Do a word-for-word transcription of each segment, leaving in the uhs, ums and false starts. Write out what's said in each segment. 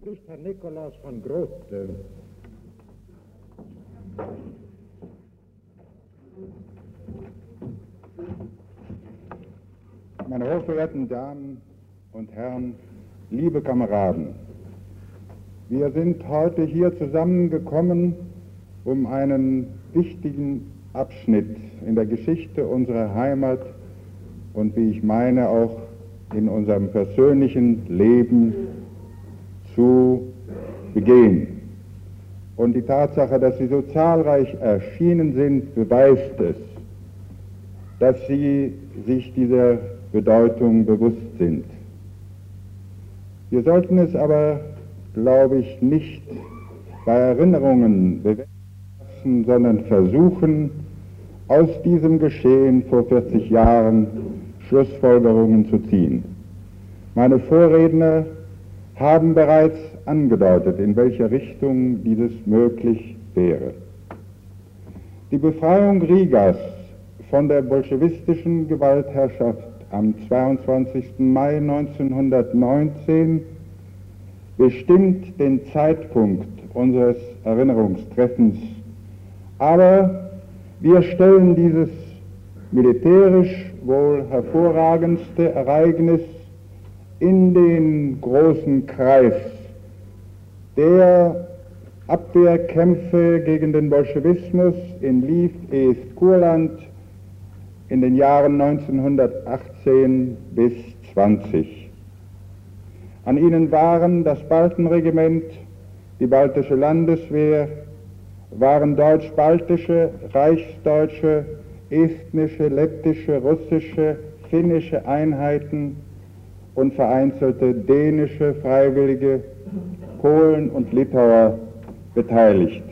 Spricht Herr Nikolaus von Groth. Meine hochverehrten Damen und Herren, liebe Kameraden, wir sind heute hier zusammengekommen, um einen wichtigen Abschnitt in der Geschichte unserer Heimat und, wie ich meine, auch in unserem persönlichen Leben zu begehen. Und die Tatsache, dass Sie so zahlreich erschienen sind, beweist es, dass Sie sich dieser Bedeutung bewusst sind. Wir sollten es aber, glaube ich, nicht bei Erinnerungen bewältigen lassen, sondern versuchen, aus diesem Geschehen vor vierzig Jahren Schlussfolgerungen zu ziehen. Meine Vorredner haben bereits angedeutet, in welcher Richtung dieses möglich wäre. Die Befreiung Rigas von der bolschewistischen Gewaltherrschaft am zweiundzwanzigsten Mai neunzehnhundertneunzehn bestimmt den Zeitpunkt unseres Erinnerungstreffens, aber wir stellen dieses militärisch wohl hervorragendste Ereignis in den großen Kreis der Abwehrkämpfe gegen den Bolschewismus in Lviv, Est, Kurland in den Jahren neunzehnhundertachtzehn bis zwanzig. An ihnen waren das Baltenregiment, die Baltische Landeswehr, waren deutsch-baltische, reichsdeutsche, estnische, lettische, russische, finnische Einheiten und vereinzelte dänische Freiwillige, Polen und Litauer beteiligt.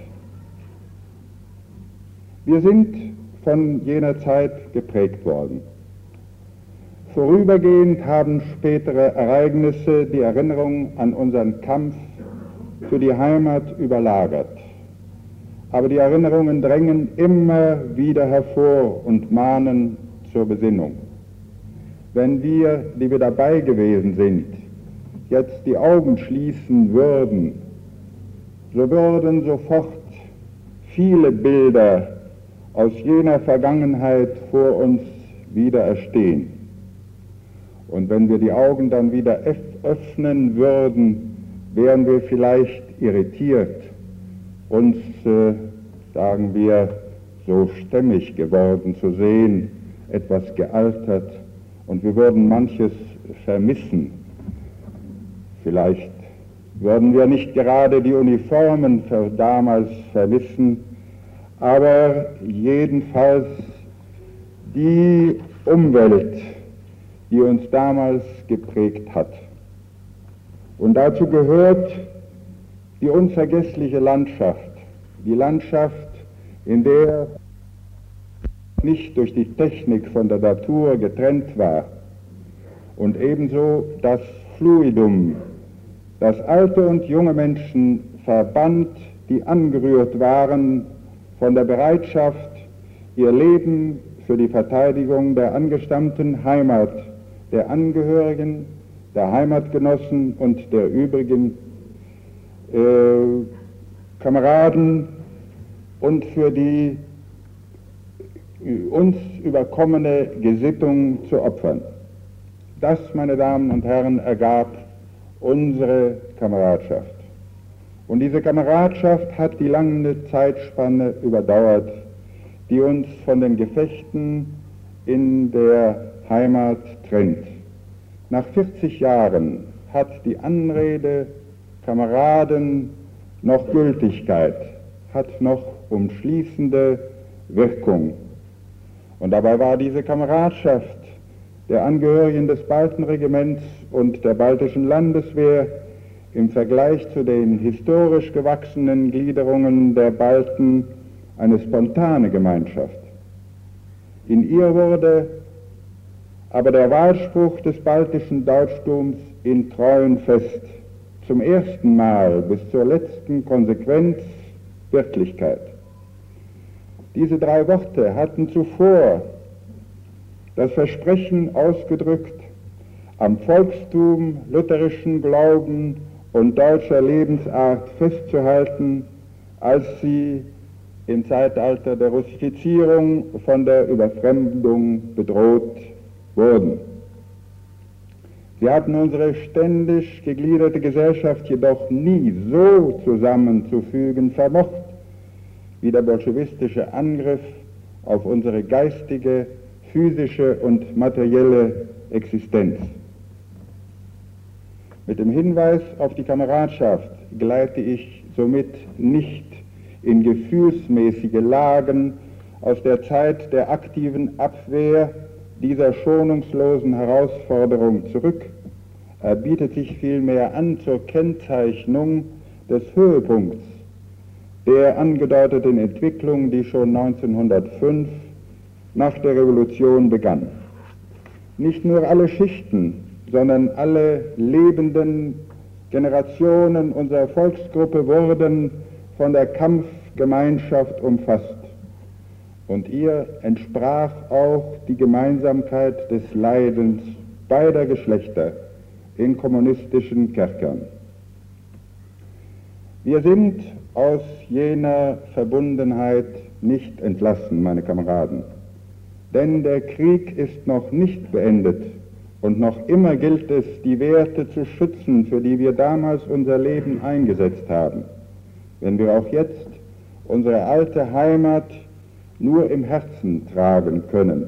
Wir sind von jener Zeit geprägt worden. Vorübergehend haben spätere Ereignisse die Erinnerung an unseren Kampf für die Heimat überlagert. Aber die Erinnerungen drängen immer wieder hervor und mahnen zur Besinnung. Wenn wir, die wir dabei gewesen sind, jetzt die Augen schließen würden, so würden sofort viele Bilder aus jener Vergangenheit vor uns wieder erstehen. Und wenn wir die Augen dann wieder öffnen würden, wären wir vielleicht irritiert, uns, äh, sagen wir, so stämmig geworden zu sehen, etwas gealtert, und wir würden manches vermissen. Vielleicht würden wir nicht gerade die Uniformen für damals vermissen, aber jedenfalls die Umwelt, die uns damals geprägt hat. Und dazu gehört die unvergessliche Landschaft, die Landschaft, in der nicht durch die Technik von der Natur getrennt war, und ebenso das Fluidum, das alte und junge Menschen verband, die angerührt waren von der Bereitschaft, ihr Leben für die Verteidigung der angestammten Heimat, der Angehörigen, der Heimatgenossen und der übrigen äh, Kameraden und für die uns überkommene Gesittung zu opfern. Das, meine Damen und Herren, ergab unsere Kameradschaft. Und diese Kameradschaft hat die lange Zeitspanne überdauert, die uns von den Gefechten in der Heimat trennt. Nach vierzig Jahren hat die Anrede Kameraden noch Gültigkeit, hat noch umschließende Wirkung. Und dabei war diese Kameradschaft der Angehörigen des Baltenregiments und der Baltischen Landeswehr im Vergleich zu den historisch gewachsenen Gliederungen der Balten eine spontane Gemeinschaft. In ihr wurde aber der Wahlspruch des baltischen Deutschtums in treuen Fest zum ersten Mal bis zur letzten Konsequenz Wirklichkeit. Diese drei Worte hatten zuvor das Versprechen ausgedrückt, am Volkstum, lutherischen Glauben und deutscher Lebensart festzuhalten, als sie im Zeitalter der Russifizierung von der Überfremdung bedroht wurden. Sie hatten unsere ständig gegliederte Gesellschaft jedoch nie so zusammenzufügen vermocht, wie der bolschewistische Angriff auf unsere geistige, physische und materielle Existenz. Mit dem Hinweis auf die Kameradschaft gleite ich somit nicht in gefühlsmäßige Lagen aus der Zeit der aktiven Abwehr dieser schonungslosen Herausforderung zurück. Er bietet sich vielmehr an zur Kennzeichnung des Höhepunkts der angedeuteten Entwicklung, die schon neunzehnhundertfünf nach der Revolution begann. Nicht nur alle Schichten, sondern alle lebenden Generationen unserer Volksgruppe wurden von der Kampfgemeinschaft umfasst. Und ihr entsprach auch die Gemeinsamkeit des Leidens beider Geschlechter in kommunistischen Kerkern. Wir sind aus jener Verbundenheit nicht entlassen, meine Kameraden, denn der Krieg ist noch nicht beendet und noch immer gilt es, die Werte zu schützen, für die wir damals unser Leben eingesetzt haben, wenn wir auch jetzt unsere alte Heimat nur im Herzen tragen können.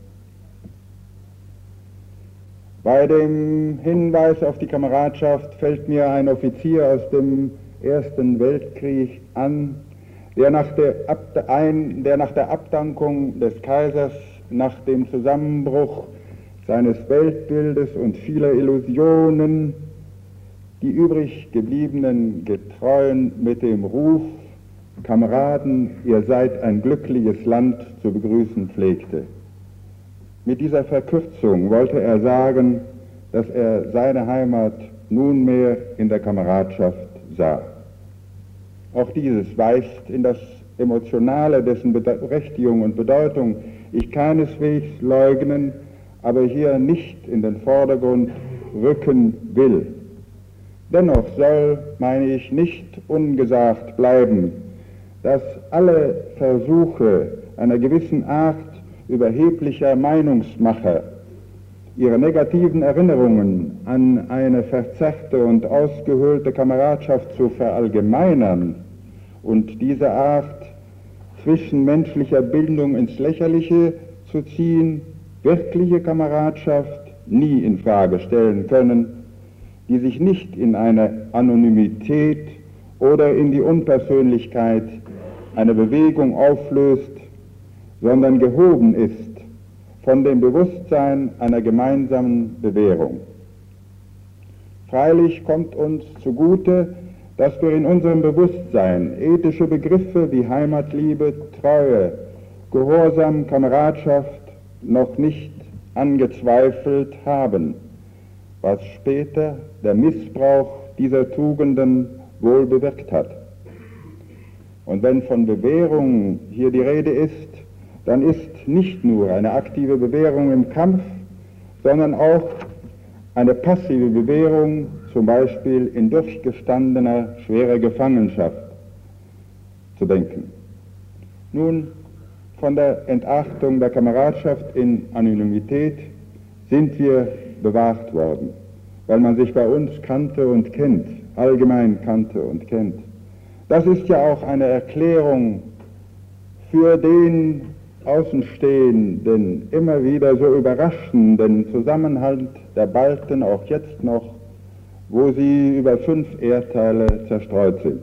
Bei dem Hinweis auf die Kameradschaft fällt mir ein Offizier aus dem Ersten Weltkrieg an, der nach der, Ab ein, der nach der Abdankung des Kaisers, nach dem Zusammenbruch seines Weltbildes und vieler Illusionen die übrig gebliebenen Getreuen mit dem Ruf Kameraden, ihr seid ein glückliches Land, zu begrüßen pflegte. Mit dieser Verkürzung wollte er sagen, dass er seine Heimat nunmehr in der Kameradschaft sah. Auch dieses weist in das Emotionale, dessen Berechtigung und Bedeutung ich keineswegs leugnen, aber hier nicht in den Vordergrund rücken will. Dennoch soll, meine ich, nicht ungesagt bleiben, dass alle Versuche einer gewissen Art überheblicher Meinungsmacher ihre negativen Erinnerungen an eine verzerrte und ausgehöhlte Kameradschaft zu verallgemeinern und diese Art zwischenmenschlicher Bindung ins Lächerliche zu ziehen, wirkliche Kameradschaft nie in Frage stellen können, die sich nicht in eine Anonymität oder in die Unpersönlichkeit einer Bewegung auflöst, sondern gehoben ist von dem Bewusstsein einer gemeinsamen Bewährung. Freilich kommt uns zugute, dass wir in unserem Bewusstsein ethische Begriffe wie Heimatliebe, Treue, Gehorsam, Kameradschaft noch nicht angezweifelt haben, was später der Missbrauch dieser Tugenden wohl bewirkt hat. Und wenn von Bewährung hier die Rede ist, dann ist nicht nur eine aktive Bewährung im Kampf, sondern auch eine passive Bewährung, zum Beispiel in durchgestandener schwerer Gefangenschaft, zu denken. Nun, von der Entachtung der Kameradschaft in Anonymität sind wir bewahrt worden, weil man sich bei uns kannte und kennt, allgemein kannte und kennt. Das ist ja auch eine Erklärung für den Außenstehenden immer wieder so überraschenden Zusammenhalt der Balten, auch jetzt noch, wo sie über fünf Erdteile zerstreut sind.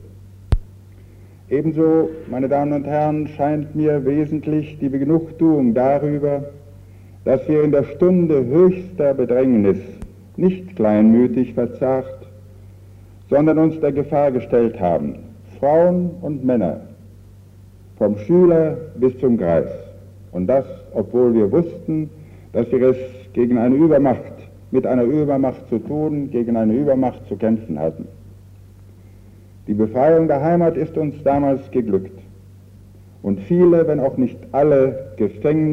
Ebenso, meine Damen und Herren, scheint mir wesentlich die Genugtuung darüber, dass wir in der Stunde höchster Bedrängnis nicht kleinmütig verzagt, sondern uns der Gefahr gestellt haben, Frauen und Männer, vom Schüler bis zum Greis. Und das, obwohl wir wussten, dass wir es gegen eine Übermacht, mit einer Übermacht zu tun, gegen eine Übermacht zu kämpfen hatten. Die Befreiung der Heimat ist uns damals geglückt. Und viele, wenn auch nicht alle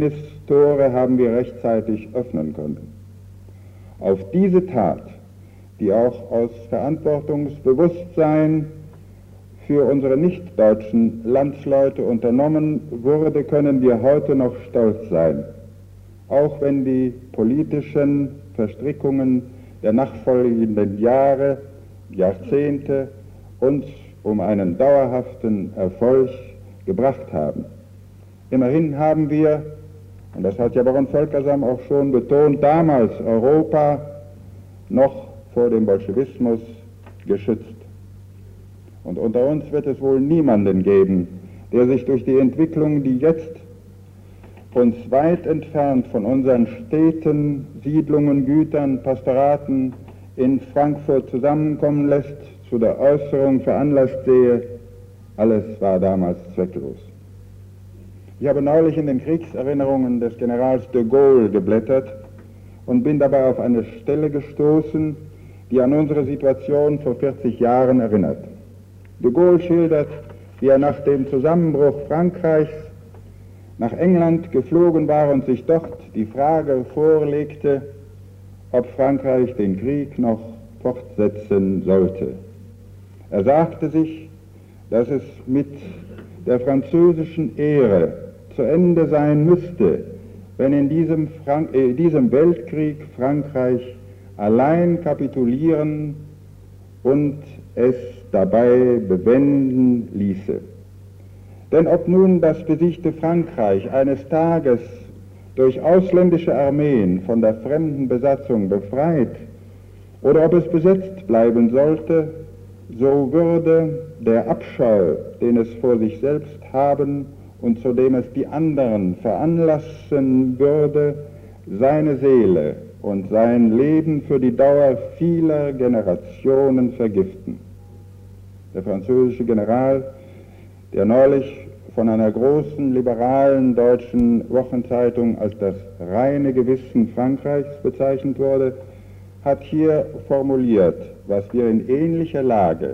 Gefängnistore haben wir rechtzeitig öffnen können. Auf diese Tat die auch aus Verantwortungsbewusstsein für unsere nicht-deutschen Landsleute unternommen wurde, können wir heute noch stolz sein, auch wenn die politischen Verstrickungen der nachfolgenden Jahre, Jahrzehnte uns um einen dauerhaften Erfolg gebracht haben. Immerhin haben wir, und das hat ja Baron Völkersam auch schon betont, damals Europa noch vor dem Bolschewismus geschützt. Und unter uns wird es wohl niemanden geben, der sich durch die Entwicklung, die jetzt uns weit entfernt von unseren Städten, Siedlungen, Gütern, Pastoraten in Frankfurt zusammenkommen lässt, zu der Äußerung veranlasst sehe, alles war damals zwecklos. Ich habe neulich in den Kriegserinnerungen des Generals de Gaulle geblättert und bin dabei auf eine Stelle gestoßen, die an unsere Situation vor vierzig Jahren erinnert. De Gaulle schildert, wie er nach dem Zusammenbruch Frankreichs nach England geflogen war und sich dort die Frage vorlegte, ob Frankreich den Krieg noch fortsetzen sollte. Er sagte sich, dass es mit der französischen Ehre zu Ende sein müsste, wenn in diesem, Frank äh, diesem Weltkrieg Frankreich allein kapitulieren und es dabei bewenden ließe. Denn ob nun das besiegte Frankreich eines Tages durch ausländische Armeen von der fremden Besatzung befreit oder ob es besetzt bleiben sollte, so würde der Abscheu, den es vor sich selbst haben und zu dem es die anderen veranlassen würde, seine Seele und sein Leben für die Dauer vieler Generationen vergiften. Der französische General, der neulich von einer großen liberalen deutschen Wochenzeitung als das reine Gewissen Frankreichs bezeichnet wurde, hat hier formuliert, was wir in ähnlicher Lage,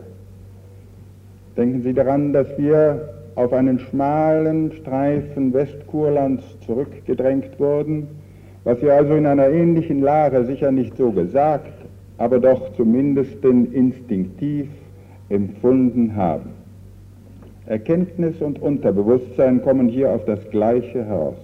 denken Sie daran, dass wir auf einen schmalen Streifen Westkurlands zurückgedrängt wurden, was wir also in einer ähnlichen Lage sicher nicht so gesagt, aber doch zumindest instinktiv empfunden haben. Erkenntnis und Unterbewusstsein kommen hier auf das Gleiche heraus.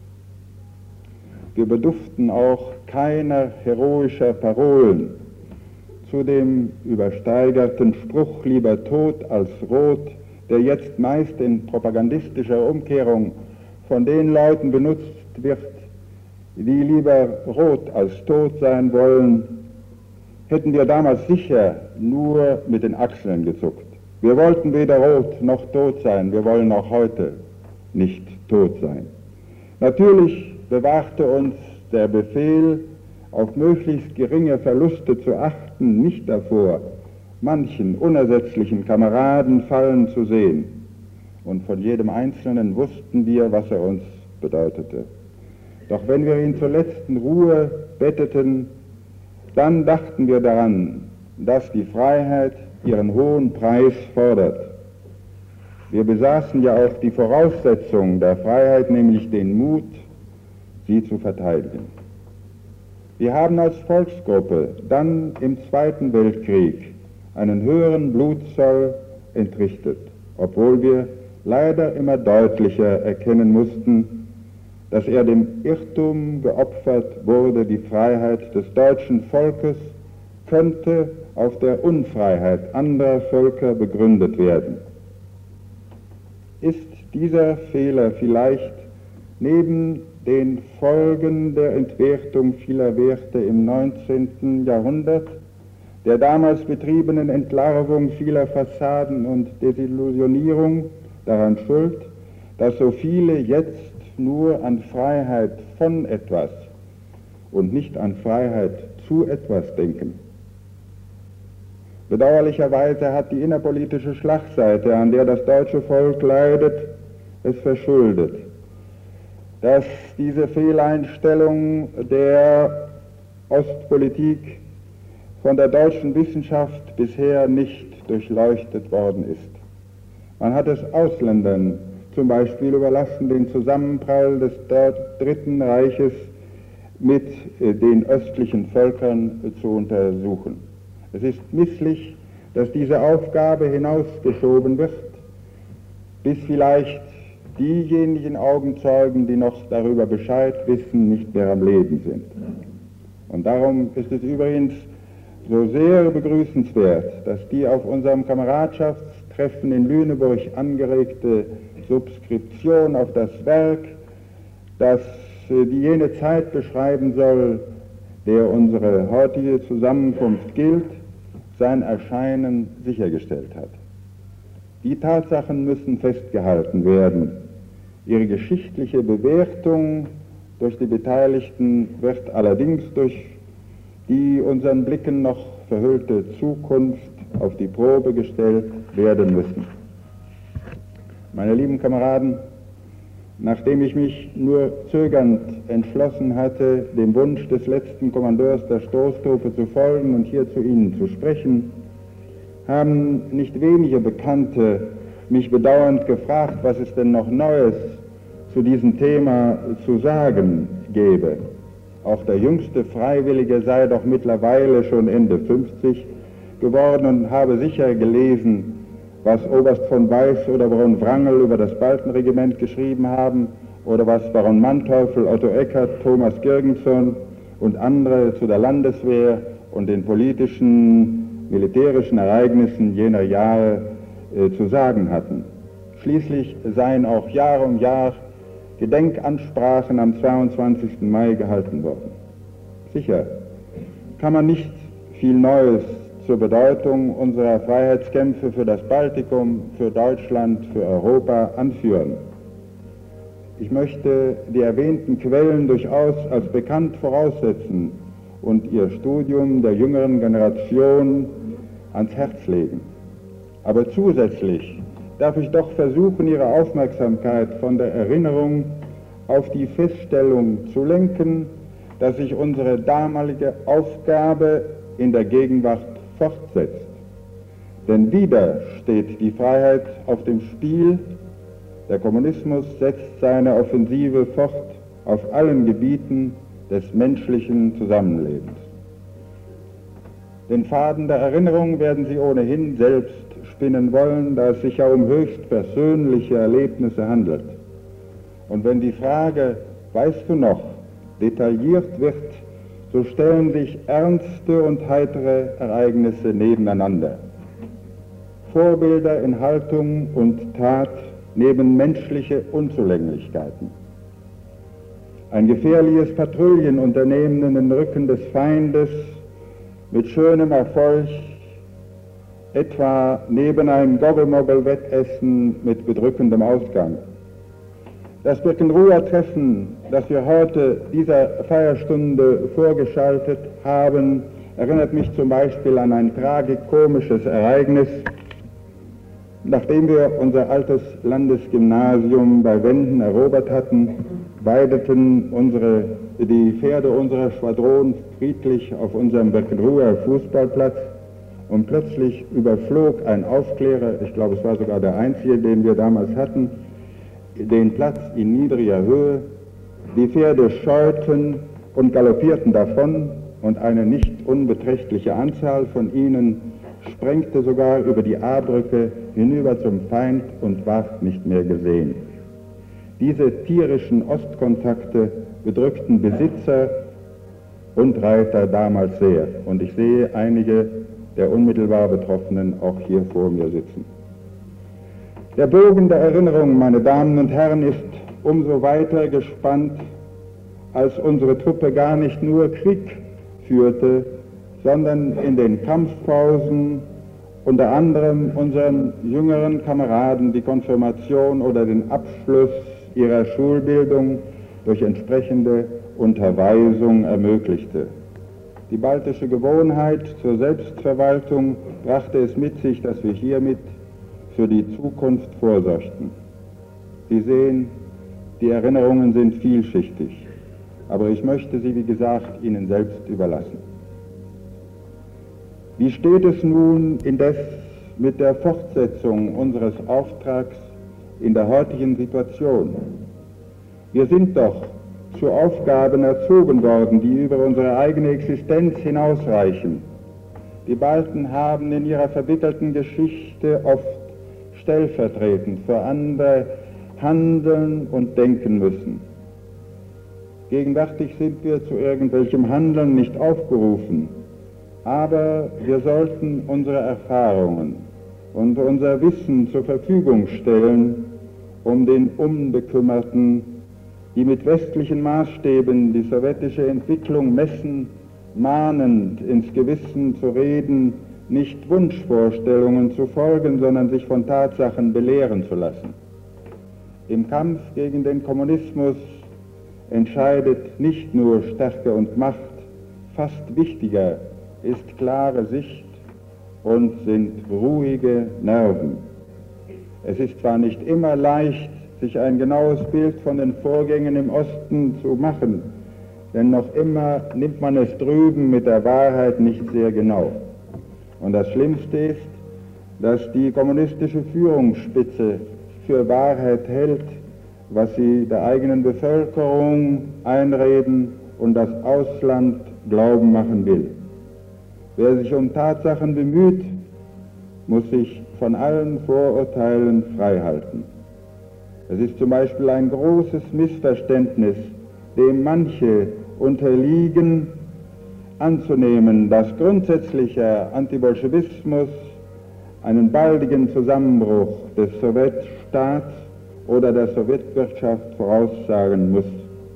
Wir beduften auch keiner heroischer Parolen zu dem übersteigerten Spruch lieber tot als rot, der jetzt meist in propagandistischer Umkehrung von den Leuten benutzt wird, die lieber rot als tot sein wollen, hätten wir damals sicher nur mit den Achseln gezuckt. Wir wollten weder rot noch tot sein, wir wollen auch heute nicht tot sein. Natürlich bewahrte uns der Befehl, auf möglichst geringe Verluste zu achten, nicht davor, manchen unersetzlichen Kameraden fallen zu sehen. Und von jedem Einzelnen wussten wir, was er uns bedeutete. Doch wenn wir ihn zur letzten Ruhe betteten, dann dachten wir daran, dass die Freiheit ihren hohen Preis fordert. Wir besaßen ja auch die Voraussetzung der Freiheit, nämlich den Mut, sie zu verteidigen. Wir haben als Volksgruppe dann im Zweiten Weltkrieg einen höheren Blutzoll entrichtet, obwohl wir leider immer deutlicher erkennen mussten, dass er dem Irrtum geopfert wurde, die Freiheit des deutschen Volkes könnte auf der Unfreiheit anderer Völker begründet werden. Ist dieser Fehler vielleicht neben den Folgen der Entwertung vieler Werte im neunzehnten Jahrhundert, der damals betriebenen Entlarvung vieler Fassaden und Desillusionierung daran schuld, dass so viele jetzt nur an Freiheit von etwas und nicht an Freiheit zu etwas denken? Bedauerlicherweise hat die innerpolitische Schlagseite, an der das deutsche Volk leidet, es verschuldet, dass diese Fehleinstellung der Ostpolitik von der deutschen Wissenschaft bisher nicht durchleuchtet worden ist. Man hat es Ausländern zum Beispiel überlassen, den Zusammenprall des Dritten Reiches mit den östlichen Völkern zu untersuchen. Es ist misslich, dass diese Aufgabe hinausgeschoben wird, bis vielleicht diejenigen Augenzeugen, die noch darüber Bescheid wissen, nicht mehr am Leben sind. Und darum ist es übrigens so sehr begrüßenswert, dass die auf unserem Kameradschaftstreffen in Lüneburg angeregte Subskription auf das Werk, das die jene Zeit beschreiben soll, der unsere heutige Zusammenkunft gilt, sein Erscheinen sichergestellt hat. Die Tatsachen müssen festgehalten werden. Ihre geschichtliche Bewertung durch die Beteiligten wird allerdings durch die unseren Blicken noch verhüllte Zukunft auf die Probe gestellt werden müssen. Meine lieben Kameraden, nachdem ich mich nur zögernd entschlossen hatte, dem Wunsch des letzten Kommandeurs der Stoßtruppe zu folgen und hier zu Ihnen zu sprechen, haben nicht wenige Bekannte mich bedauernd gefragt, was es denn noch Neues zu diesem Thema zu sagen gäbe. Auch der jüngste Freiwillige sei doch mittlerweile schon Ende fünfzig geworden und habe sicher gelesen, was Oberst von Weiß oder Baron Wrangel über das Balkenregiment geschrieben haben oder was Baron Manteuffel, Otto Eckert, Thomas Girgensson und andere zu der Landeswehr und den politischen, militärischen Ereignissen jener Jahre äh, zu sagen hatten. Schließlich seien auch Jahr um Jahr Gedenkansprachen am zweiundzwanzigsten Mai gehalten worden. Sicher kann man nicht viel Neues zur Bedeutung unserer Freiheitskämpfe für das Baltikum, für Deutschland, für Europa anführen. Ich möchte die erwähnten Quellen durchaus als bekannt voraussetzen und ihr Studium der jüngeren Generation ans Herz legen. Aber zusätzlich darf ich doch versuchen, Ihre Aufmerksamkeit von der Erinnerung auf die Feststellung zu lenken, dass sich unsere damalige Aufgabe in der Gegenwart fortsetzt. Denn wieder steht die Freiheit auf dem Spiel. Der Kommunismus setzt seine Offensive fort auf allen Gebieten des menschlichen Zusammenlebens. Den Faden der Erinnerung werden Sie ohnehin selbst spinnen wollen, da es sich ja um höchst persönliche Erlebnisse handelt. Und wenn die Frage, weißt du noch, detailliert wird, so stellen sich ernste und heitere Ereignisse nebeneinander. Vorbilder in Haltung und Tat neben menschliche Unzulänglichkeiten. Ein gefährliches Patrouillenunternehmen in den Rücken des Feindes mit schönem Erfolg, etwa neben einem Goggelmoggel-Wettessen mit bedrückendem Ausgang. Das Birkenruher Treffen, das wir heute dieser Feierstunde vorgeschaltet haben, erinnert mich zum Beispiel an ein tragikomisches Ereignis. Nachdem wir unser altes Landesgymnasium bei Wenden erobert hatten, weideten unsere, die Pferde unserer Schwadron friedlich auf unserem Birkenruher Fußballplatz und plötzlich überflog ein Aufklärer, ich glaube es war sogar der einzige, den wir damals hatten, den Platz in niedriger Höhe. Die Pferde scheuten und galoppierten davon und eine nicht unbeträchtliche Anzahl von ihnen sprengte sogar über die A-Brücke hinüber zum Feind und ward nicht mehr gesehen. Diese tierischen Ostkontakte bedrückten Besitzer und Reiter damals sehr und ich sehe einige der unmittelbar Betroffenen auch hier vor mir sitzen. Der Bogen der Erinnerung, meine Damen und Herren, ist umso weiter gespannt, als unsere Truppe gar nicht nur Krieg führte, sondern in den Kampfpausen unter anderem unseren jüngeren Kameraden die Konfirmation oder den Abschluss ihrer Schulbildung durch entsprechende Unterweisung ermöglichte. Die baltische Gewohnheit zur Selbstverwaltung brachte es mit sich, dass wir hiermit für die Zukunft vorsorgten. Sie sehen, die Erinnerungen sind vielschichtig, aber ich möchte sie, wie gesagt, Ihnen selbst überlassen. Wie steht es nun indes mit der Fortsetzung unseres Auftrags in der heutigen Situation? Wir sind doch zu Aufgaben erzogen worden, die über unsere eigene Existenz hinausreichen. Die Balten haben in ihrer verbitterten Geschichte oft stellvertretend für andere handeln und denken müssen. Gegenwärtig sind wir zu irgendwelchem Handeln nicht aufgerufen, aber wir sollten unsere Erfahrungen und unser Wissen zur Verfügung stellen, um den Unbekümmerten, die mit westlichen Maßstäben die sowjetische Entwicklung messen, mahnend ins Gewissen zu reden, nicht Wunschvorstellungen zu folgen, sondern sich von Tatsachen belehren zu lassen. Im Kampf gegen den Kommunismus entscheidet nicht nur Stärke und Macht, fast wichtiger ist klare Sicht und sind ruhige Nerven. Es ist zwar nicht immer leicht, sich ein genaues Bild von den Vorgängen im Osten zu machen, denn noch immer nimmt man es drüben mit der Wahrheit nicht sehr genau. Und das Schlimmste ist, dass die kommunistische Führungsspitze für Wahrheit hält, was sie der eigenen Bevölkerung einreden und das Ausland glauben machen will. Wer sich um Tatsachen bemüht, muss sich von allen Vorurteilen freihalten. Es ist zum Beispiel ein großes Missverständnis, dem manche unterliegen, anzunehmen, dass grundsätzlicher Antibolschewismus einen baldigen Zusammenbruch des Sowjetstaats oder der Sowjetwirtschaft voraussagen muss.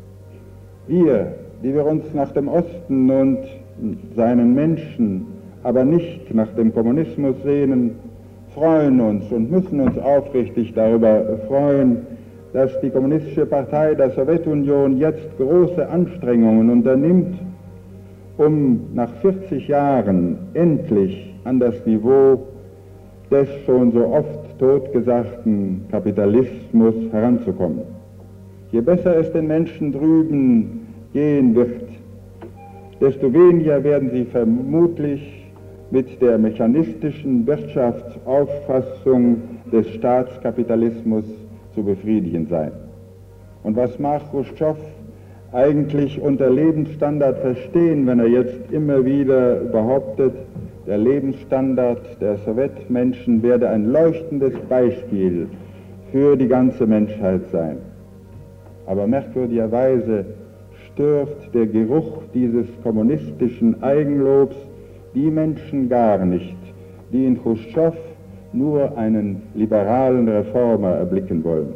Wir, die wir uns nach dem Osten und seinen Menschen, aber nicht nach dem Kommunismus sehnen, freuen uns und müssen uns aufrichtig darüber freuen, dass die Kommunistische Partei der Sowjetunion jetzt große Anstrengungen unternimmt, um nach vierzig Jahren endlich an das Niveau des schon so oft totgesagten Kapitalismus heranzukommen. Je besser es den Menschen drüben gehen wird, desto weniger werden sie vermutlich mit der mechanistischen Wirtschaftsauffassung des Staatskapitalismus zu befriedigen sein. Und was mag Chruschtschow eigentlich unter Lebensstandard verstehen, wenn er jetzt immer wieder behauptet, der Lebensstandard der Sowjetmenschen werde ein leuchtendes Beispiel für die ganze Menschheit sein. Aber merkwürdigerweise stört der Geruch dieses kommunistischen Eigenlobs die Menschen gar nicht, die in Chruschtschow nur einen liberalen Reformer erblicken wollen.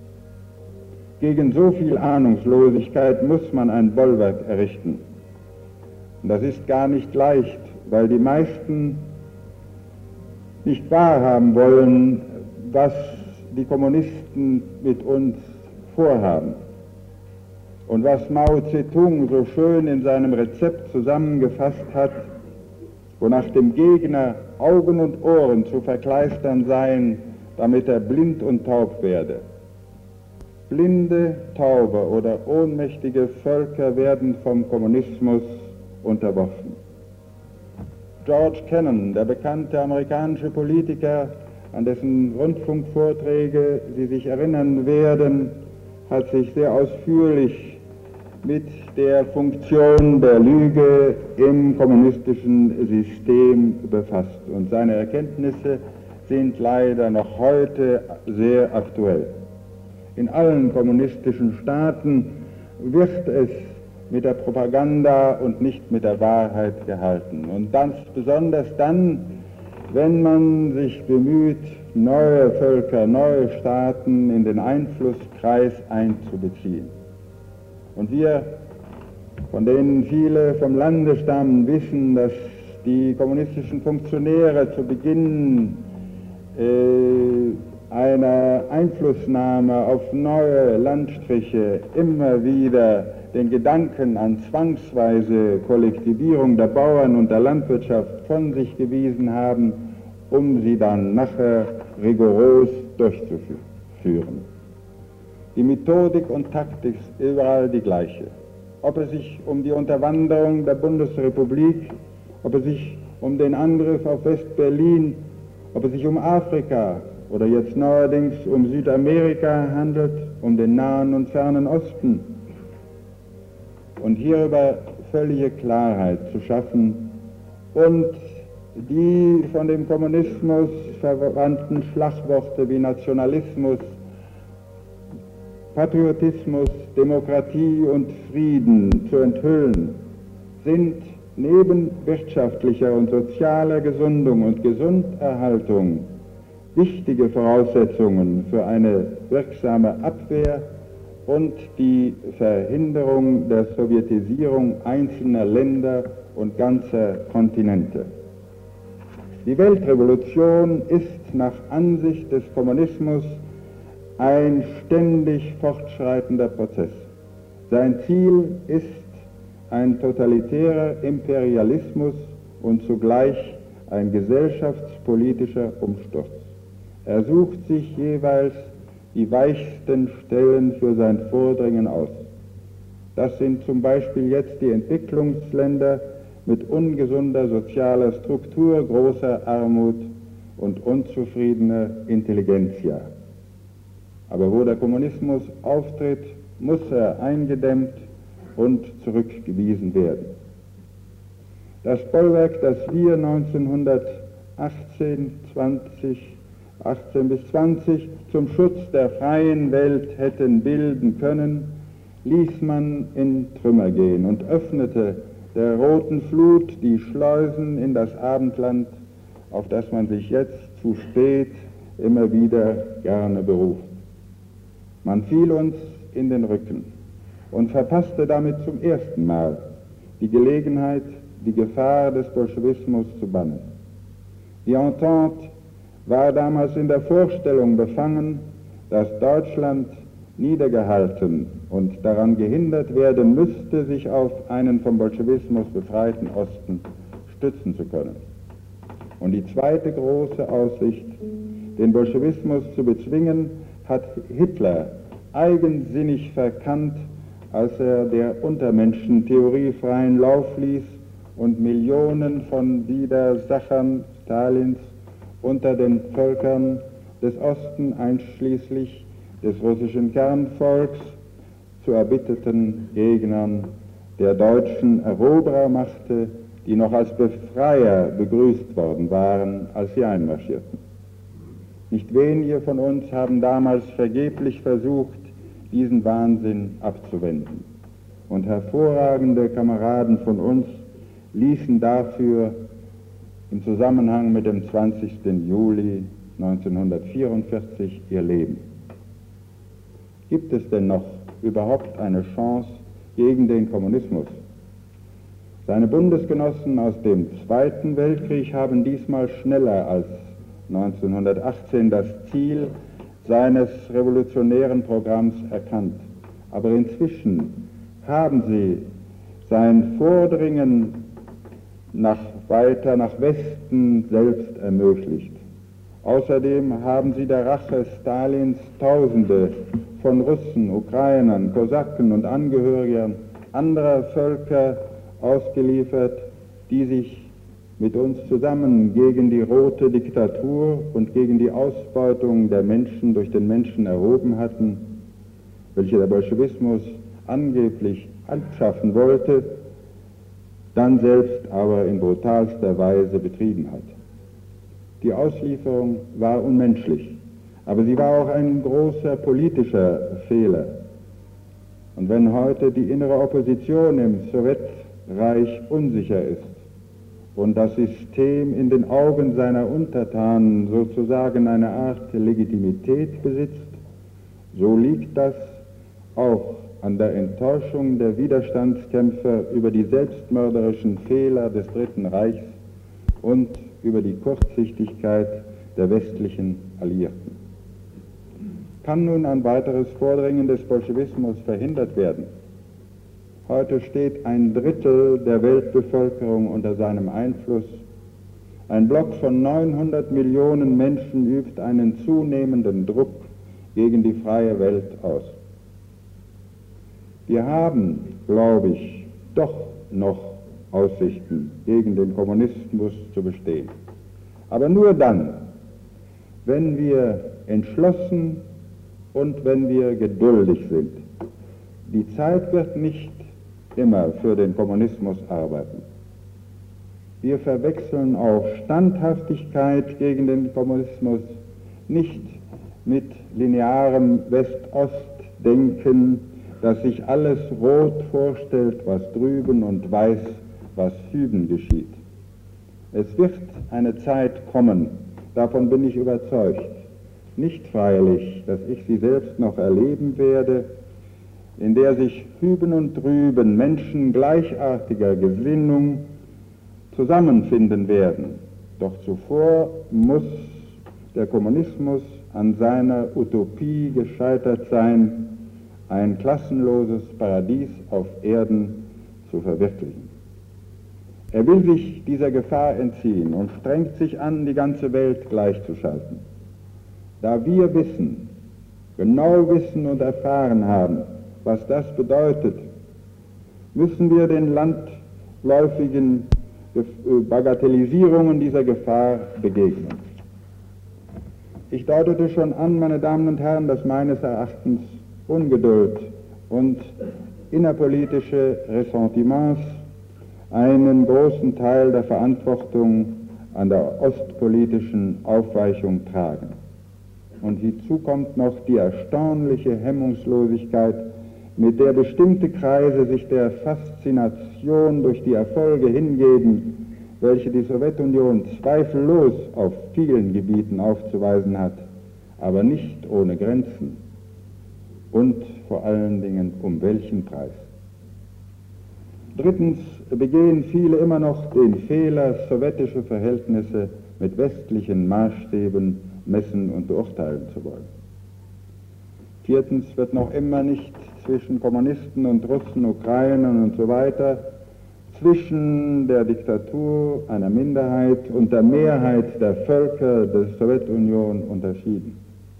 Gegen so viel Ahnungslosigkeit muss man ein Bollwerk errichten. Und das ist gar nicht leicht, weil die meisten nicht wahrhaben wollen, was die Kommunisten mit uns vorhaben. Und was Mao Zedong so schön in seinem Rezept zusammengefasst hat, wonach dem Gegner Augen und Ohren zu verkleistern seien, damit er blind und taub werde. Blinde, taube oder ohnmächtige Völker werden vom Kommunismus unterworfen. George Kennan, der bekannte amerikanische Politiker, an dessen Rundfunkvorträge Sie sich erinnern werden, hat sich sehr ausführlich mit der Funktion der Lüge im kommunistischen System befasst. Und seine Erkenntnisse sind leider noch heute sehr aktuell. In allen kommunistischen Staaten wird es mit der Propaganda und nicht mit der Wahrheit gehalten. Und ganz besonders dann, wenn man sich bemüht, neue Völker, neue Staaten in den Einflusskreis einzubeziehen. Und wir, von denen viele vom Lande stammen, wissen, dass die kommunistischen Funktionäre zu Beginn äh, einer Einflussnahme auf neue Landstriche immer wieder den Gedanken an zwangsweise Kollektivierung der Bauern und der Landwirtschaft von sich gewiesen haben, um sie dann nachher rigoros durchzuführen. Die Methodik und Taktik ist überall die gleiche. Ob es sich um die Unterwanderung der Bundesrepublik, ob es sich um den Angriff auf West-Berlin, ob es sich um Afrika oder jetzt neuerdings um Südamerika handelt, um den Nahen und Fernen Osten. Und hierüber völlige Klarheit zu schaffen und die von dem Kommunismus verwandten Schlagworte wie Nationalismus, Patriotismus, Demokratie und Frieden zu enthüllen, sind neben wirtschaftlicher und sozialer Gesundung und Gesunderhaltung wichtige Voraussetzungen für eine wirksame Abwehr und die Verhinderung der Sowjetisierung einzelner Länder und ganzer Kontinente. Die Weltrevolution ist nach Ansicht des Kommunismus ein ständig fortschreitender Prozess. Sein Ziel ist ein totalitärer Imperialismus und zugleich ein gesellschaftspolitischer Umsturz. Er sucht sich jeweils die weichsten Stellen für sein Vordringen aus. Das sind zum Beispiel jetzt die Entwicklungsländer mit ungesunder sozialer Struktur, großer Armut und unzufriedener Intelligenzia. Aber wo der Kommunismus auftritt, muss er eingedämmt und zurückgewiesen werden. Das Bollwerk, das wir neunzehnhundertachtzehn, zwanzig, achtzehn bis zwanzig zum Schutz der freien Welt hätten bilden können, ließ man in Trümmer gehen und öffnete der roten Flut die Schleusen in das Abendland, auf das man sich jetzt zu spät immer wieder gerne beruft. Man fiel uns in den Rücken und verpasste damit zum ersten Mal die Gelegenheit, die Gefahr des Bolschewismus zu bannen. Die Entente war damals in der Vorstellung befangen, dass Deutschland niedergehalten und daran gehindert werden müsste, sich auf einen vom Bolschewismus befreiten Osten stützen zu können. Und die zweite große Aussicht, den Bolschewismus zu bezwingen, hat Hitler eigensinnig verkannt, als er der Untermenschentheorie freien Lauf ließ und Millionen von Widersachern Stalins unter den Völkern des Osten, einschließlich des russischen Kernvolks, zu erbitterten Gegnern der deutschen Eroberer machte, die noch als Befreier begrüßt worden waren, als sie einmarschierten. Nicht wenige von uns haben damals vergeblich versucht, diesen Wahnsinn abzuwenden. Und hervorragende Kameraden von uns ließen dafür im Zusammenhang mit dem zwanzigsten Juli neunzehnhundertvierundvierzig ihr Leben. Gibt es denn noch überhaupt eine Chance gegen den Kommunismus? Seine Bundesgenossen aus dem Zweiten Weltkrieg haben diesmal schneller als neunzehnhundertachtzehn das Ziel seines revolutionären Programms erkannt. Aber inzwischen haben sie sein Vordringen nach weiter nach Westen selbst ermöglicht. Außerdem haben sie der Rache Stalins Tausende von Russen, Ukrainern, Kosaken und Angehörigen anderer Völker ausgeliefert, die sich mit uns zusammen gegen die rote Diktatur und gegen die Ausbeutung der Menschen durch den Menschen erhoben hatten, welche der Bolschewismus angeblich abschaffen wollte, dann selbst aber in brutalster Weise betrieben hat. Die Auslieferung war unmenschlich, aber sie war auch ein großer politischer Fehler. Und wenn heute die innere Opposition im Sowjetreich unsicher ist und das System in den Augen seiner Untertanen sozusagen eine Art Legitimität besitzt, so liegt das auch an der Enttäuschung der Widerstandskämpfer über die selbstmörderischen Fehler des Dritten Reichs und über die Kurzsichtigkeit der westlichen Alliierten. Kann nun ein weiteres Vordringen des Bolschewismus verhindert werden? Heute steht ein Drittel der Weltbevölkerung unter seinem Einfluss. Ein Block von neunhundert Millionen Menschen übt einen zunehmenden Druck gegen die freie Welt aus. Wir haben, glaube ich, doch noch Aussichten, gegen den Kommunismus zu bestehen. Aber nur dann, wenn wir entschlossen und wenn wir geduldig sind. Die Zeit wird nicht immer für den Kommunismus arbeiten. Wir verwechseln auch Standhaftigkeit gegen den Kommunismus nicht mit linearem West-Ost-Denken, das sich alles rot vorstellt, was drüben, und weiß, was hüben geschieht. Es wird eine Zeit kommen, davon bin ich überzeugt, nicht freilich, dass ich sie selbst noch erleben werde, in der sich hüben und drüben Menschen gleichartiger Gesinnung zusammenfinden werden. Doch zuvor muss der Kommunismus an seiner Utopie gescheitert sein, ein klassenloses Paradies auf Erden zu verwirklichen. Er will sich dieser Gefahr entziehen und strengt sich an, die ganze Welt gleichzuschalten. Da wir wissen, genau wissen und erfahren haben, was das bedeutet, müssen wir den landläufigen Bagatellisierungen dieser Gefahr begegnen. Ich deutete schon an, meine Damen und Herren, dass meines Erachtens Ungeduld und innerpolitische Ressentiments einen großen Teil der Verantwortung an der ostpolitischen Aufweichung tragen. Und hinzu kommt noch die erstaunliche Hemmungslosigkeit, mit der bestimmte Kreise sich der Faszination durch die Erfolge hingeben, welche die Sowjetunion zweifellos auf vielen Gebieten aufzuweisen hat, aber nicht ohne Grenzen. Und vor allen Dingen, um welchen Preis? Drittens begehen viele immer noch den Fehler, sowjetische Verhältnisse mit westlichen Maßstäben messen und beurteilen zu wollen. Viertens wird noch immer nicht zwischen Kommunisten und Russen, Ukrainern und so weiter, zwischen der Diktatur einer Minderheit und der Mehrheit der Völker der Sowjetunion unterschieden.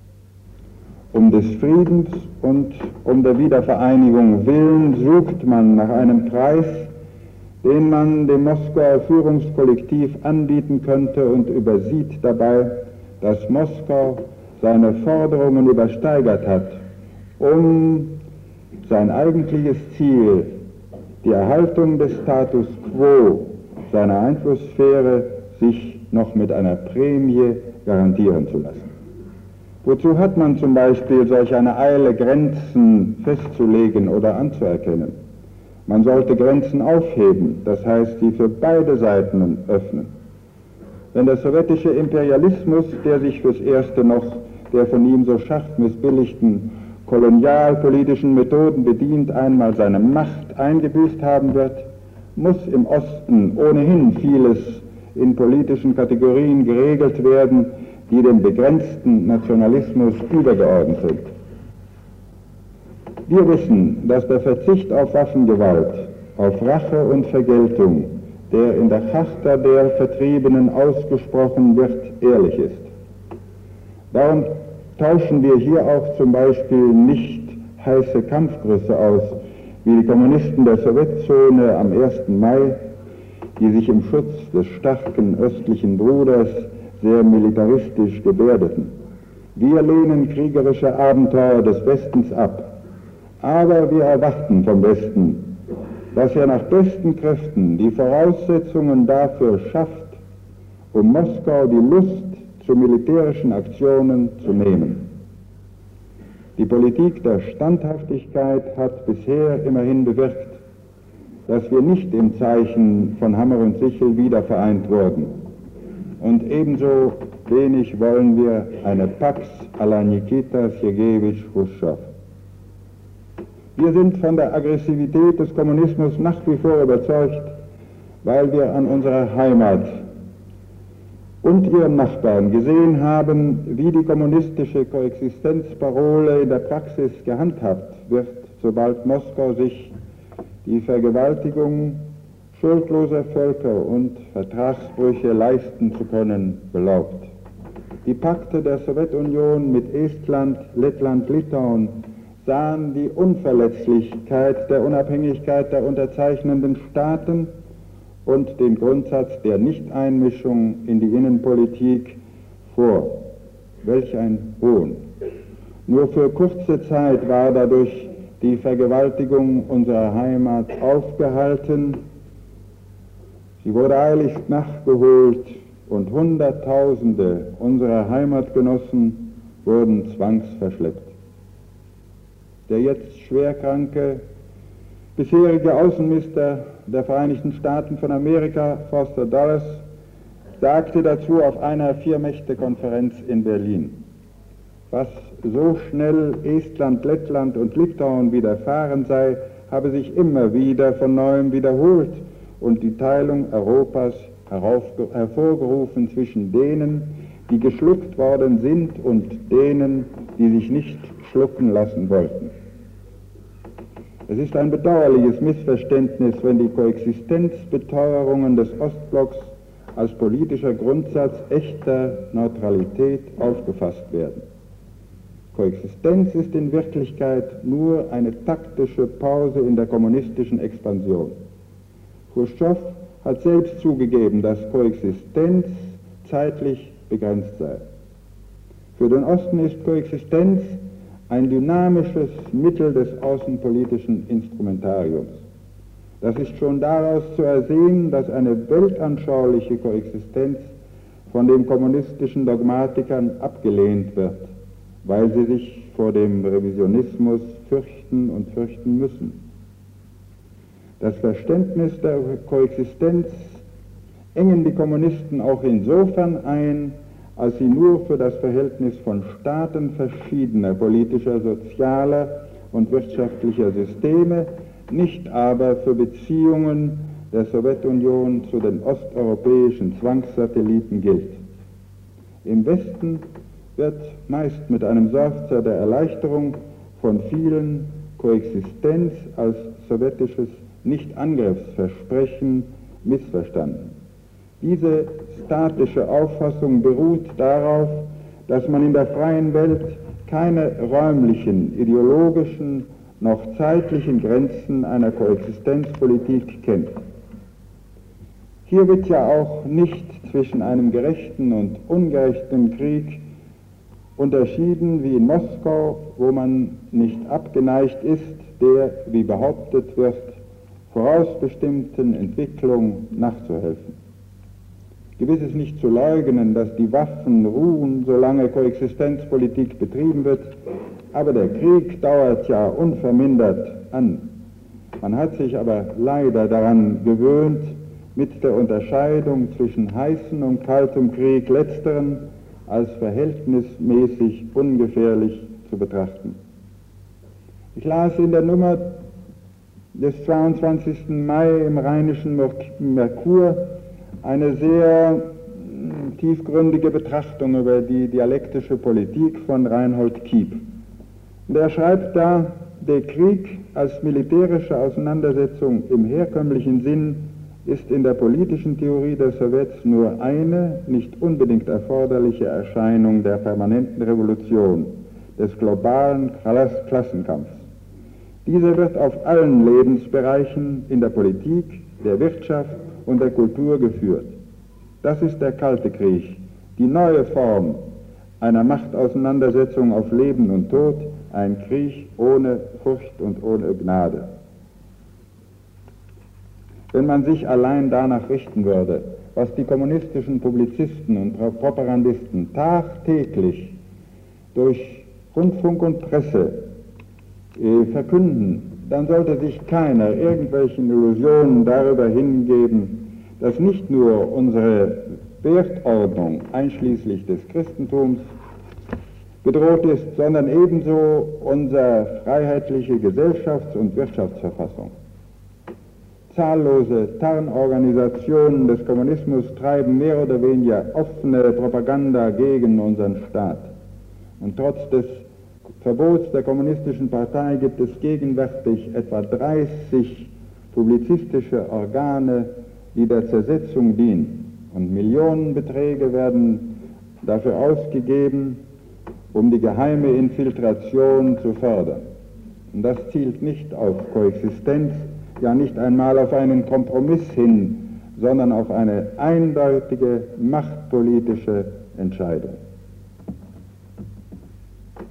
Um des Friedens und um der Wiedervereinigung willen sucht man nach einem Preis, den man dem Moskauer Führungskollektiv anbieten könnte, und übersieht dabei, dass Moskau seine Forderungen übersteigert hat, um sein eigentliches Ziel, die Erhaltung des Status quo seiner Einflusssphäre, sich noch mit einer Prämie garantieren zu lassen. Wozu hat man zum Beispiel solch eine Eile, Grenzen festzulegen oder anzuerkennen? Man sollte Grenzen aufheben, das heißt, sie für beide Seiten öffnen. Wenn der sowjetische Imperialismus, der sich fürs Erste noch der von ihm so scharf missbilligten kolonialpolitischen Methoden bedient, einmal seine Macht eingebüßt haben wird, muss im Osten ohnehin vieles in politischen Kategorien geregelt werden, die dem begrenzten Nationalismus übergeordnet sind. Wir wissen, dass der Verzicht auf Waffengewalt, auf Rache und Vergeltung, der in der Charta der Vertriebenen ausgesprochen wird, ehrlich ist. Darum tauschen wir hier auch zum Beispiel nicht heiße Kampfgrüße aus, wie die Kommunisten der Sowjetzone am ersten Mai, die sich im Schutz des starken östlichen Bruders sehr militaristisch gebärdeten. Wir lehnen kriegerische Abenteuer des Westens ab, aber wir erwarten vom Westen, dass er nach besten Kräften die Voraussetzungen dafür schafft, um Moskau die Lust zu militärischen Aktionen zu nehmen. Die Politik der Standhaftigkeit hat bisher immerhin bewirkt, dass wir nicht im Zeichen von Hammer und Sichel wieder vereint wurden. Und ebenso wenig wollen wir eine Pax à la Nikita Sergejewitsch Chruschtschow. Wir sind von der Aggressivität des Kommunismus nach wie vor überzeugt, weil wir an unserer Heimat und ihren Nachbarn gesehen haben, wie die kommunistische Koexistenzparole in der Praxis gehandhabt wird, sobald Moskau sich die Vergewaltigung schuldloser Völker und Vertragsbrüche leisten zu können, belaubt. Die Pakte der Sowjetunion mit Estland, Lettland, Litauen sahen die Unverletzlichkeit der Unabhängigkeit der unterzeichnenden Staaten und den Grundsatz der Nichteinmischung in die Innenpolitik vor. Welch ein Hohn! Nur für kurze Zeit war dadurch die Vergewaltigung unserer Heimat aufgehalten, Sie wurde eiligst nachgeholt und Hunderttausende unserer Heimatgenossen wurden zwangsverschleppt. Der jetzt schwerkranke bisherige Außenminister der Vereinigten Staaten von Amerika, Foster Dulles, sagte dazu auf einer Vier-Mächte-Konferenz in Berlin: Was so schnell Estland, Lettland und Litauen widerfahren sei, habe sich immer wieder von neuem wiederholt und die Teilung Europas hervorgerufen zwischen denen, die geschluckt worden sind, und denen, die sich nicht schlucken lassen wollten. Es ist ein bedauerliches Missverständnis, wenn die Koexistenzbeteuerungen des Ostblocks als politischer Grundsatz echter Neutralität aufgefasst werden. Koexistenz ist in Wirklichkeit nur eine taktische Pause in der kommunistischen Expansion. Chruschtschow hat selbst zugegeben, dass Koexistenz zeitlich begrenzt sei. Für den Osten ist Koexistenz ein dynamisches Mittel des außenpolitischen Instrumentariums. Das ist schon daraus zu ersehen, dass eine weltanschauliche Koexistenz von den kommunistischen Dogmatikern abgelehnt wird, weil sie sich vor dem Revisionismus fürchten und fürchten müssen. Das Verständnis der Koexistenz engen die Kommunisten auch insofern ein, als sie nur für das Verhältnis von Staaten verschiedener politischer, sozialer und wirtschaftlicher Systeme, nicht aber für Beziehungen der Sowjetunion zu den osteuropäischen Zwangssatelliten gilt. Im Westen wird meist mit einem Seufzer der Erleichterung von vielen Koexistenz als sowjetisches Nicht-Angriffsversprechen missverstanden. Diese statische Auffassung beruht darauf, dass man in der freien Welt keine räumlichen, ideologischen noch zeitlichen Grenzen einer Koexistenzpolitik kennt. Hier wird ja auch nicht zwischen einem gerechten und ungerechten Krieg unterschieden wie in Moskau, wo man nicht abgeneigt ist, der, wie behauptet wird, vorausbestimmten Entwicklung nachzuhelfen. Gewiss ist nicht zu leugnen, dass die Waffen ruhen, solange Koexistenzpolitik betrieben wird, aber der Krieg dauert ja unvermindert an. Man hat sich aber leider daran gewöhnt, mit der Unterscheidung zwischen heißem und kaltem Krieg letzteren als verhältnismäßig ungefährlich zu betrachten. Ich las in der Nummer des zweiundzwanzigsten Mai im Rheinischen Merkur eine sehr tiefgründige Betrachtung über die dialektische Politik von Reinhold Kiep. Und er schreibt da, der Krieg als militärische Auseinandersetzung im herkömmlichen Sinn ist in der politischen Theorie der Sowjets nur eine, nicht unbedingt erforderliche Erscheinung der permanenten Revolution, des globalen Klassenkampfs. Dieser wird auf allen Lebensbereichen in der Politik, der Wirtschaft und der Kultur geführt. Das ist der Kalte Krieg, die neue Form einer Machtauseinandersetzung auf Leben und Tod, ein Krieg ohne Furcht und ohne Gnade. Wenn man sich allein danach richten würde, was die kommunistischen Publizisten und Propagandisten tagtäglich durch Rundfunk und Presse äh, verkünden, dann sollte sich keiner irgendwelchen Illusionen darüber hingeben, dass nicht nur unsere Wertordnung einschließlich des Christentums bedroht ist, sondern ebenso unsere freiheitliche Gesellschafts- und Wirtschaftsverfassung. Zahllose Tarnorganisationen des Kommunismus treiben mehr oder weniger offene Propaganda gegen unseren Staat. Und trotz des Verbots der kommunistischen Partei gibt es gegenwärtig etwa dreißig publizistische Organe, die der Zersetzung dienen. Und Millionenbeträge werden dafür ausgegeben, um die geheime Infiltration zu fördern. Und das zielt nicht auf Koexistenz, ja nicht einmal auf einen Kompromiss hin, sondern auf eine eindeutige machtpolitische Entscheidung.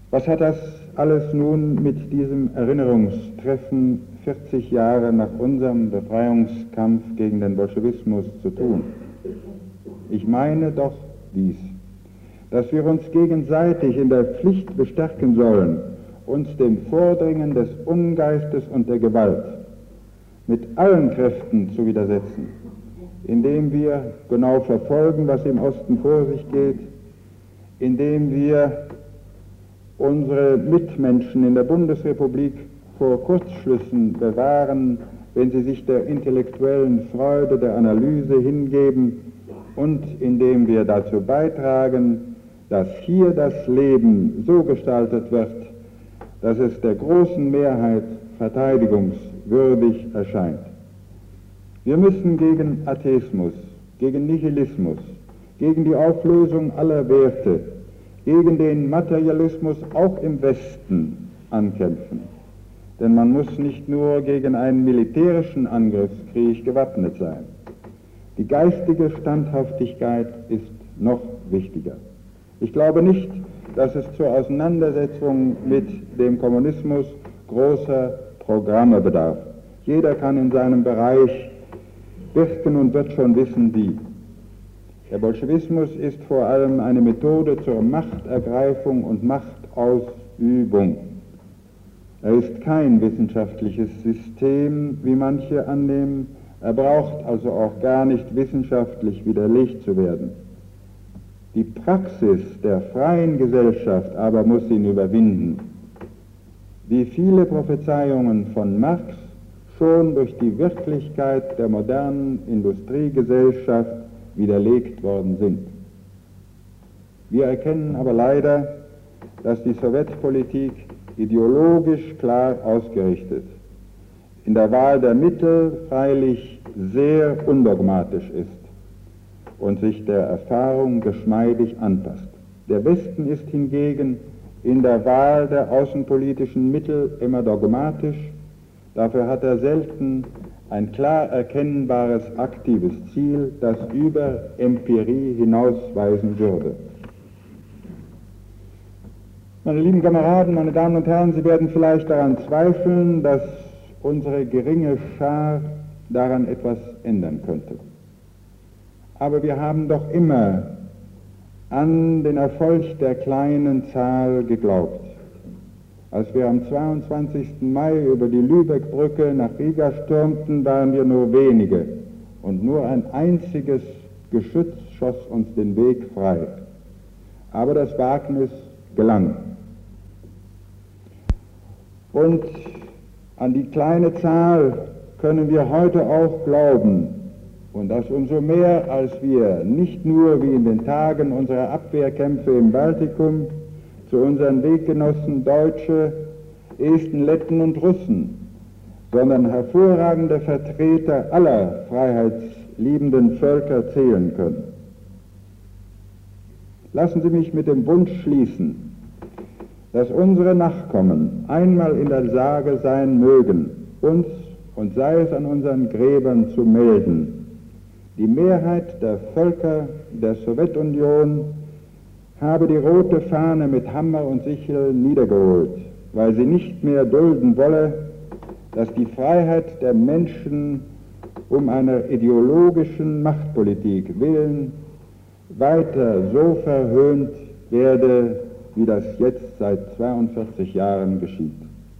Was hat das alles nun mit diesem Erinnerungstreffen vierzig Jahre nach unserem Befreiungskampf gegen den Bolschewismus zu tun? Ich meine doch dies, dass wir uns gegenseitig in der Pflicht bestärken sollen, uns dem Vordringen des Ungeistes und der Gewalt mit allen Kräften zu widersetzen, indem wir genau verfolgen, was im Osten vor sich geht, indem wir unsere Mitmenschen in der Bundesrepublik vor Kurzschlüssen bewahren, wenn sie sich der intellektuellen Freude der Analyse hingeben, und indem wir dazu beitragen, dass hier das Leben so gestaltet wird, dass es der großen Mehrheit verteidigungswürdig erscheint. Wir müssen gegen Atheismus, gegen Nihilismus, gegen die Auflösung aller Werte, gegen den Materialismus auch im Westen ankämpfen. Denn man muss nicht nur gegen einen militärischen Angriffskrieg gewappnet sein. Die geistige Standhaftigkeit ist noch wichtiger. Ich glaube nicht, dass es zur Auseinandersetzung mit dem Kommunismus großer Programme bedarf. Jeder kann in seinem Bereich wirken und wird schon wissen, wie. Der Bolschewismus ist vor allem eine Methode zur Machtergreifung und Machtausübung. Er ist kein wissenschaftliches System, wie manche annehmen. Er braucht also auch gar nicht wissenschaftlich widerlegt zu werden. Die Praxis der freien Gesellschaft aber muss ihn überwinden, wie viele Prophezeiungen von Marx schon durch die Wirklichkeit der modernen Industriegesellschaft widerlegt worden sind. Wir erkennen aber leider, dass die Sowjetpolitik ideologisch klar ausgerichtet, in der Wahl der Mittel freilich sehr undogmatisch ist und sich der Erfahrung geschmeidig anpasst. Der Westen ist hingegen in der Wahl der außenpolitischen Mittel immer dogmatisch, dafür hat er selten ein klar erkennbares aktives Ziel, das über Empirie hinausweisen würde. Meine lieben Kameraden, meine Damen und Herren, Sie werden vielleicht daran zweifeln, dass unsere geringe Schar daran etwas ändern könnte. Aber wir haben doch immer an den Erfolg der kleinen Zahl geglaubt. Als wir am zweiundzwanzigsten Mai über die Lübeckbrücke nach Riga stürmten, waren wir nur wenige und nur ein einziges Geschütz schoss uns den Weg frei. Aber das Wagnis gelang. Und an die kleine Zahl können wir heute auch glauben, und das umso mehr, als wir nicht nur wie in den Tagen unserer Abwehrkämpfe im Baltikum zu unseren Weggenossen Deutsche, Esten, Letten und Russen, sondern hervorragende Vertreter aller freiheitsliebenden Völker zählen können. Lassen Sie mich mit dem Wunsch schließen, dass unsere Nachkommen einmal in der Lage sein mögen, uns, und sei es an unseren Gräbern, zu melden: Die Mehrheit der Völker der Sowjetunion habe die rote Fahne mit Hammer und Sichel niedergeholt, weil sie nicht mehr dulden wolle, dass die Freiheit der Menschen um einer ideologischen Machtpolitik willen weiter so verhöhnt werde, wie das jetzt seit zweiundvierzig Jahren geschieht.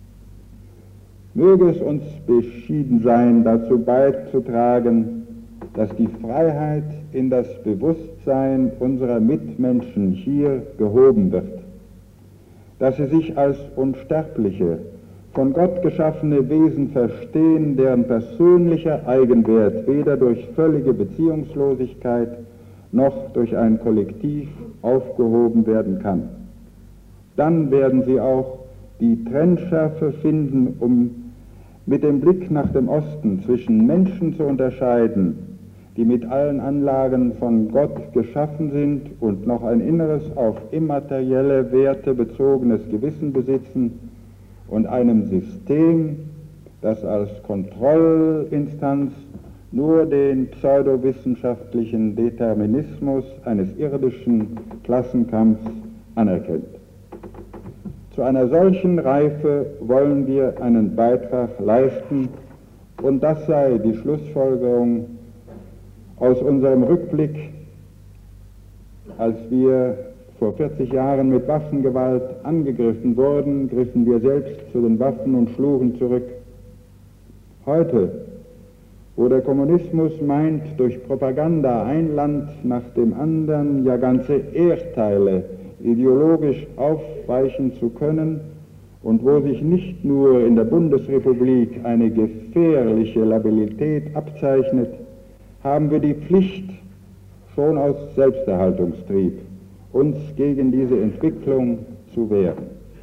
Möge es uns beschieden sein, dazu beizutragen, dass die Freiheit in das Bewusstsein unserer Mitmenschen hier gehoben wird, dass sie sich als unsterbliche, von Gott geschaffene Wesen verstehen, deren persönlicher Eigenwert weder durch völlige Beziehungslosigkeit noch durch ein Kollektiv aufgehoben werden kann. Dann werden sie auch die Trennschärfe finden, um mit dem Blick nach dem Osten zwischen Menschen zu unterscheiden, die mit allen Anlagen von Gott geschaffen sind und noch ein inneres, auf immaterielle Werte bezogenes Gewissen besitzen, und einem System, das als Kontrollinstanz nur den pseudowissenschaftlichen Determinismus eines irdischen Klassenkampfs anerkennt. Zu einer solchen Reife wollen wir einen Beitrag leisten, und das sei die Schlussfolgerung aus unserem Rückblick, als wir vor vierzig Jahren mit Waffengewalt angegriffen wurden, griffen wir selbst zu den Waffen und schlugen zurück. Heute, wo der Kommunismus meint, durch Propaganda ein Land nach dem anderen, ja ganze Erdteile ideologisch aufweichen zu können, und wo sich nicht nur in der Bundesrepublik eine gefährliche Labilität abzeichnet, haben wir die Pflicht, schon aus Selbsterhaltungstrieb, uns gegen diese Entwicklung zu wehren.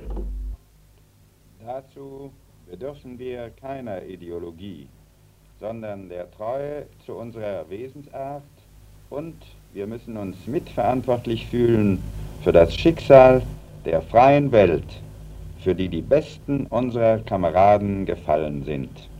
Dazu bedürfen wir keiner Ideologie, sondern der Treue zu unserer Wesensart, und wir müssen uns mitverantwortlich fühlen für das Schicksal der freien Welt, für die die Besten unserer Kameraden gefallen sind.